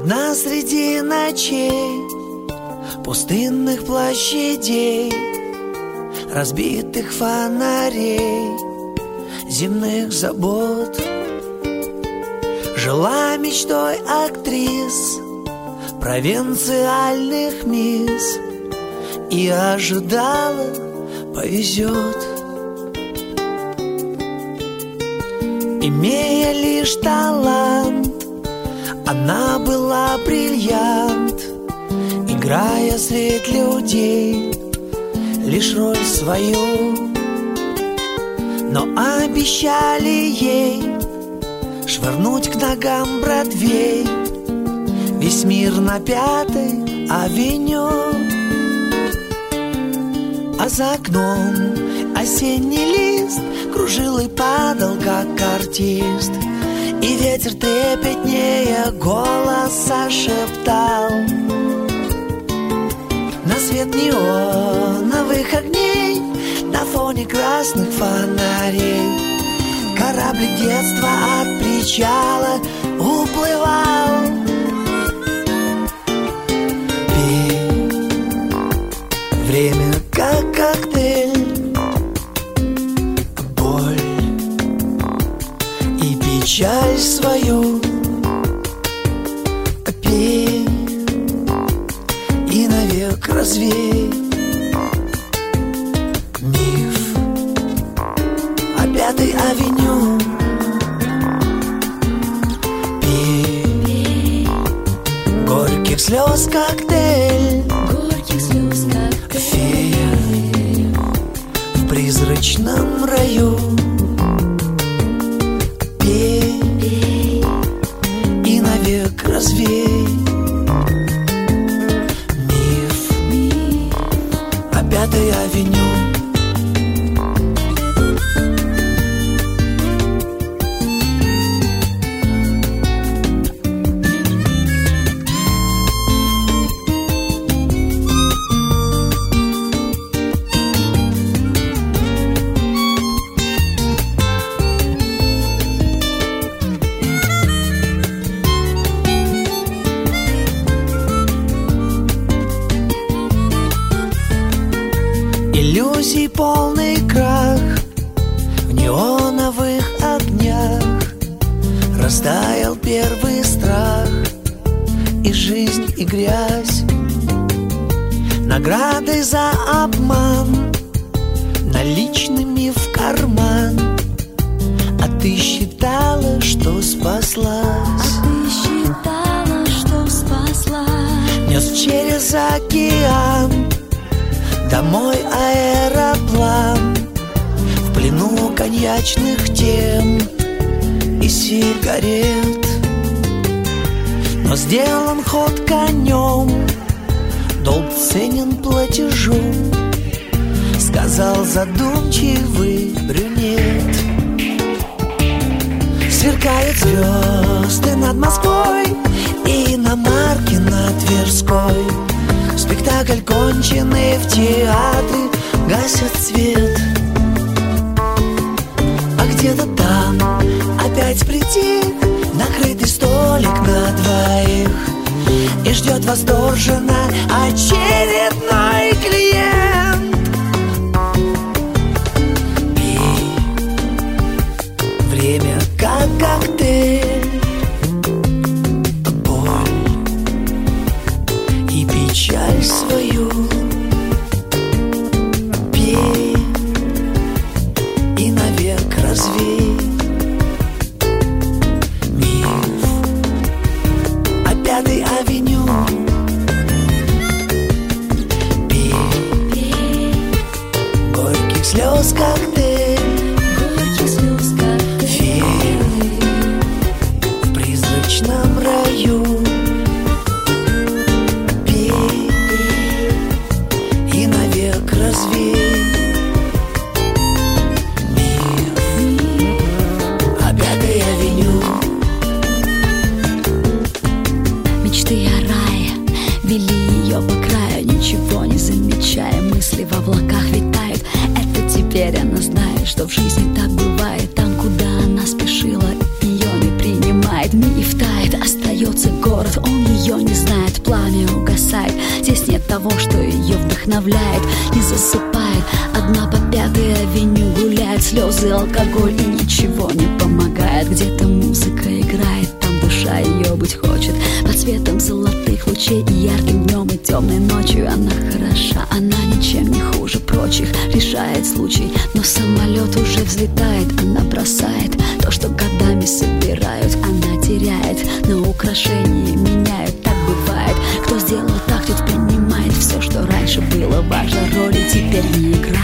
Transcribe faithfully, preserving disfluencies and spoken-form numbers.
Одна среди ночей, пустынных площадей, разбитых фонарей, земных забот, жила мечтой актрис провинциальных мисс и ожидала, повезет. Имея лишь талант, она была бриллиант, играя средь людей лишь роль свою. Но обещали ей швырнуть к ногам Бродвей, весь мир на Пятой авеню. А за окном осенний лист кружил и падал, как артист, и ветер трепетнее голоса шептал. На свет неоновых огней, на фоне красных фонарей, кораблик детства от причала уплывал. Пей, время как коктейль, боль и печаль свою. Пей и навек развей миф о Пятой авеню. Пей, горьких слез коктейль, горьких слез коктейль, фея в призрачном раю. Пей, пей и навек развей миф, миф о Пятой авеню. Иллюзий полный крах, в неоновых огнях растаял первый страх, и жизнь, и грязь. Наградой за обман, наличными в карман. А ты считала, что спаслась, а ты считала, что спаслась. Нес через океан домой аэроплан, в плену коньячных тем и сигарет. Но сделан ход конем, долг ценен платежом, сказал задумчивый брюнет. Сверкают звезды над Москвой и иномарки на Тверской. Спектакль конченый, в театре гасят свет. А где-то там опять притих накрытый столик на двоих, и ждет восторженно очередной клиент. Пей, время как коктейль, боль и печаль свою. Пей и навек развей миф о Пятой авеню. Пей, пей горьких слез коктейль, горьких слез коктейль, фея в призрачном раю. Развей миф о Пятой авеню. Мечты о рае вели ее по краю, ничего не замечая, мысли в облаках витают. Это теперь она знает, что в жизни так бывает. Там, куда она спешила, ее не принимает. Миф тает, остается город, он ее пламя угасает. Здесь нет того, что ее вдохновляет, не засыпает. Одна по Пятой авеню гуляет, слезы, алкоголь и ничего не помогает. Где-то музыка играет, там душа ее быть хочет. Под светом золотых лучей и ярким днем, и темной ночью она хороша. Она ничем не хуже прочих, решает случай. Но самолет уже взлетает, она бросает то, что годами собирают. Она теряет, но украшения меняют, так бывает. Кто сделал так, тот принимает. Все, что раньше было важно, роли теперь не играет.